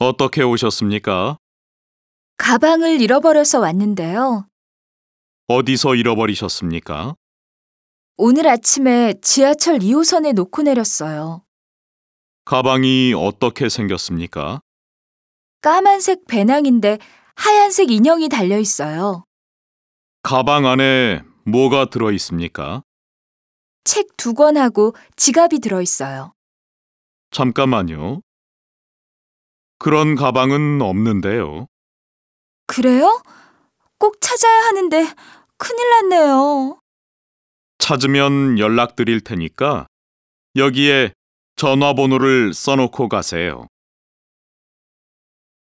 어떻게 오셨습니까? 가방을 잃어버려서 왔는데요. 어디서 잃어버리셨습니까? 오늘 아침에 지하철 2호선에 놓고 내렸어요. 가방이 어떻게 생겼습니까? 까만색 배낭인데 하얀색 인형이 달려 있어요. 가방 안에 뭐가 들어 있습니까? 책 2권하고 지갑이 들어 있어요. 잠깐만요. 그런 가방은 없는데요. 그래요? 꼭 찾아야 하는데 큰일 났네요. 찾으면 연락드릴 테니까 여기에 전화번호를 써놓고 가세요.